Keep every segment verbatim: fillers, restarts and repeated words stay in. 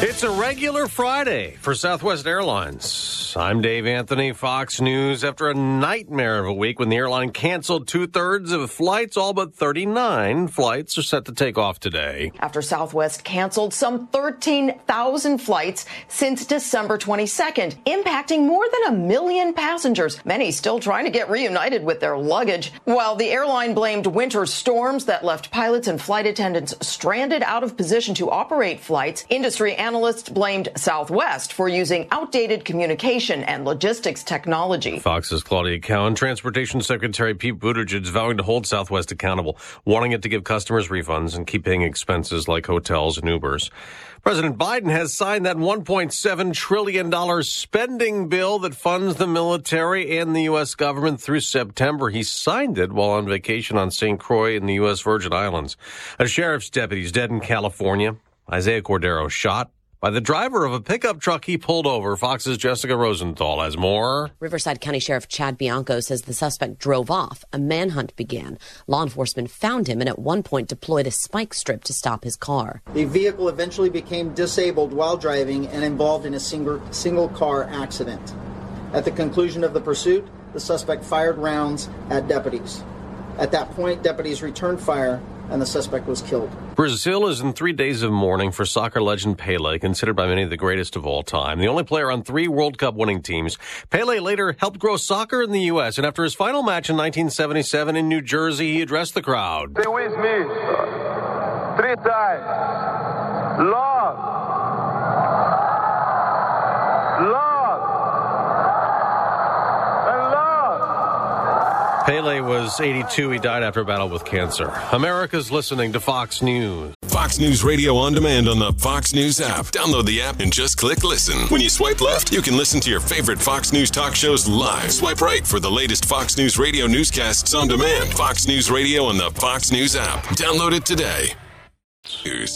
It's a regular Friday for Southwest Airlines. I'm Dave Anthony, Fox News. After a nightmare of a week when the airline canceled two-thirds of flights, all but thirty-nine flights are set to take off today. After Southwest canceled some thirteen thousand flights since December twenty-second, impacting more than a million passengers, many still trying to get reunited with their luggage. While the airline blamed winter storms that left pilots and flight attendants stranded out of position to operate flights, industry analysts Analysts blamed Southwest for using outdated communication and logistics technology. Fox's Claudia Cowan. Transportation Secretary Pete Buttigieg is vowing to hold Southwest accountable, wanting it to give customers refunds and keep paying expenses like hotels and Ubers. President Biden has signed that one point seven trillion dollars spending bill that funds the military and the U S government through September. He signed it while on vacation on Saint Croix in the U S Virgin Islands. A sheriff's deputy is dead in California. Isaiah Cordero shot by the driver of a pickup truck he pulled over. Fox's Jessica Rosenthal has more. Riverside County Sheriff Chad Bianco says the suspect drove off. A manhunt began. Law enforcement found him and at one point deployed a spike strip to stop his car. The vehicle eventually became disabled while driving and involved in a single, single car accident. At the conclusion of the pursuit, the suspect fired rounds at deputies. At that point, deputies returned fire and the suspect was killed. Brazil is in three days of mourning for soccer legend Pele, considered by many the greatest of all time. The only player on three World Cup winning teams. Pele later helped grow soccer in the U S, and after his final match in nineteen seventy-seven in New Jersey, he addressed the crowd. Stay with me. Three times. Love. Love. Pele was eighty-two. He died after a battle with cancer. America's listening to Fox News. Fox News Radio on demand on the Fox News app. Download the app and just click listen. When you swipe left, you can listen to your favorite Fox News talk shows live. Swipe right for the latest Fox News Radio newscasts on demand. Fox News Radio on the Fox News app. Download it today. News.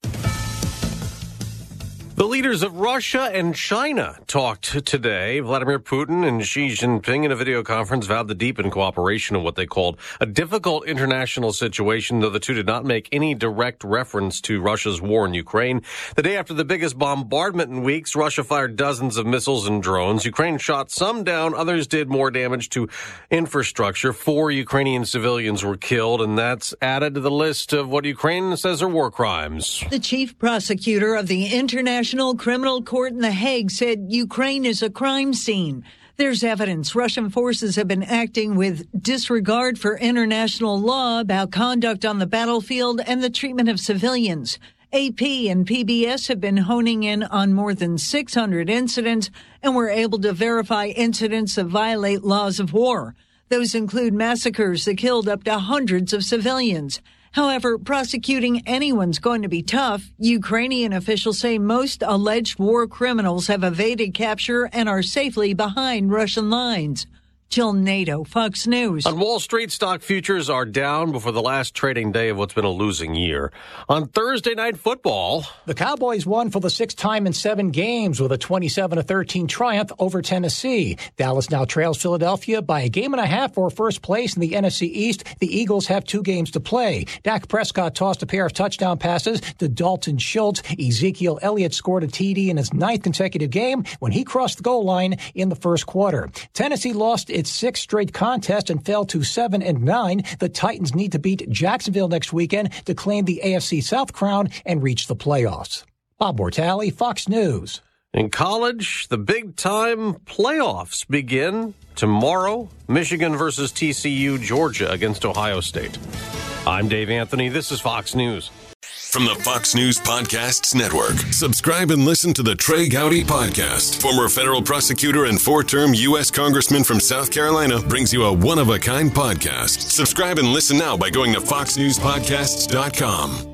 The leaders of Russia and China talked today. Vladimir Putin and Xi Jinping in a video conference vowed to deepen cooperation in what they called a difficult international situation, though the two did not make any direct reference to Russia's war in Ukraine. The day after the biggest bombardment in weeks, Russia fired dozens of missiles and drones. Ukraine shot some down. Others did more damage to infrastructure. Four Ukrainian civilians were killed, and that's added to the list of what Ukraine says are war crimes. The chief prosecutor of the International Criminal Court in The Hague said Ukraine is a crime scene. There's evidence Russian forces have been acting with disregard for international law about conduct on the battlefield and the treatment of civilians. A P and P B S have been honing in on more than six hundred incidents and were able to verify incidents that violate laws of war. Those include massacres that killed up to hundreds of civilians. However, prosecuting anyone's going to be tough. Ukrainian officials say most alleged war criminals have evaded capture and are safely behind Russian lines. Jill Nato, Fox News. On Wall Street, stock futures are down before the last trading day of what's been a losing year. On Thursday Night Football, the Cowboys won for the sixth time in seven games with a twenty-seven to thirteen triumph over Tennessee. Dallas now trails Philadelphia by a game and a half for first place in the N F C East. The Eagles have two games to play. Dak Prescott tossed a pair of touchdown passes to Dalton Schultz. Ezekiel Elliott scored a T D in his ninth consecutive game when he crossed the goal line in the first quarter. Tennessee lost its sixth straight contest and fell to seven and nine. The Titans need to beat Jacksonville next weekend to claim the A F C South crown and reach the playoffs. Bob Mortale, Fox News. In college, the big-time playoffs begin tomorrow. Michigan versus T C U, Georgia against Ohio State. I'm Dave Anthony. This is Fox News. From the Fox News Podcasts Network, subscribe and listen to the Trey Gowdy Podcast. Former federal prosecutor and four-term U S Congressman from South Carolina brings you a one-of-a-kind podcast. Subscribe and listen now by going to fox news podcasts dot com.